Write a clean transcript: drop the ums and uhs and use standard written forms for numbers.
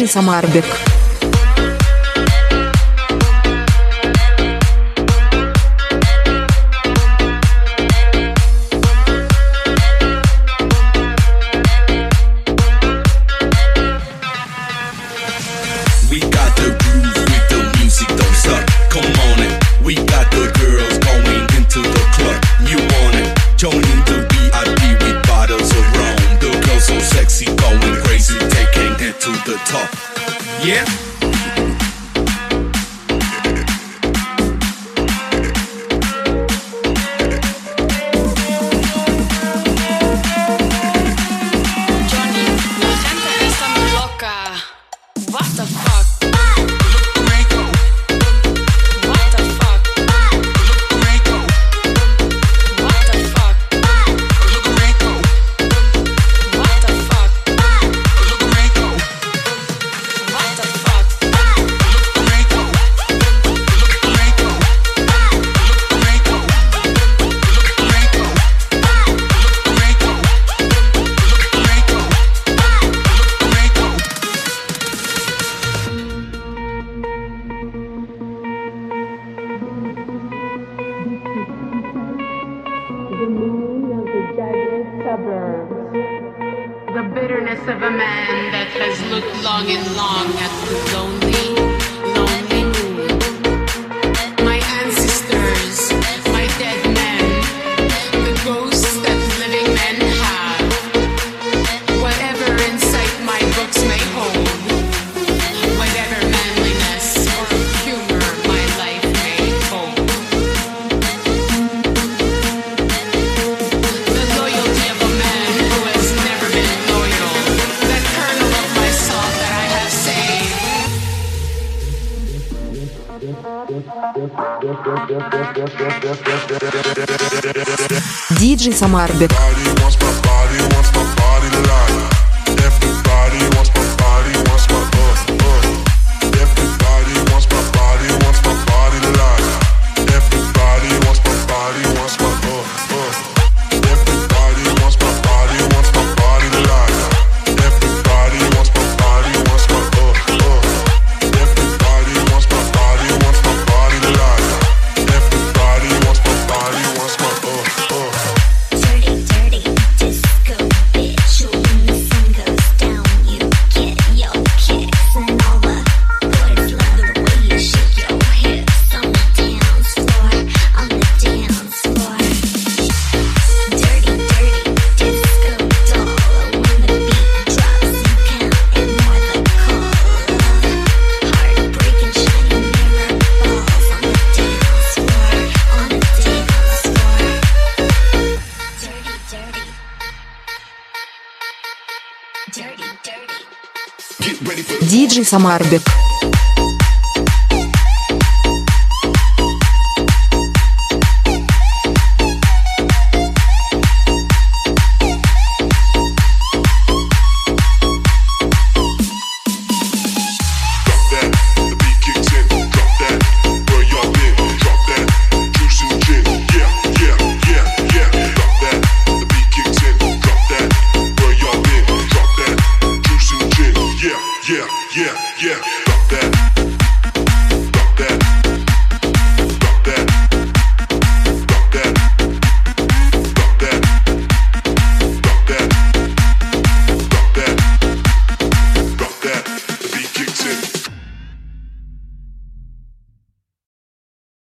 Диджей Самарбек. Yeah. Johnny, la gente está muy loca. What the fuck? What the fuck? What the fuck? What the fuck? What the fuck? The moon of the jagged suburbs. The bitterness of a man that has looked long and long at the lonely, lonely moon. My ancestors, my dead men, the ghosts that living men have. Whatever insight my books may hold, whatever manliness or humor my life may hold. The loyalty of a man who has never been loyal. That kernel of my soul that I have saved. Диджей Самарбек. Everybody wants my body, wants my body tonight. Everybody wants my body, wants my Everybody wants my body, wants my body tonight. Everybody wants my body, wants my Everybody wants my body, wants my body tonight. Everybody wants my body, wants my Everybody wants my body, wants my body tonight. Everybody wants my body, wants my Dirty, dirty disco bitch. When the sun goes down, you get your kicks, and all the boys love the way you shake your hips on the dance floor, on the dance floor. Dirty, dirty disco doll. When the beat drops, you can't ignore the call. Heartbreaking shiny mirror balls on the dance floor, on the dance floor. Dirty, dirty. Dirty, dirty. Get ready for the Диджей Самарбек. that. The beat kicks in, drop that. Where y'all been? Drop that. Juice and gin, yeah, yeah, yeah, yeah. Drop that. The beat kicks in, drop that. Where y'all been? Drop that. Juice and gin, yeah, yeah, yeah, yeah. Drop that.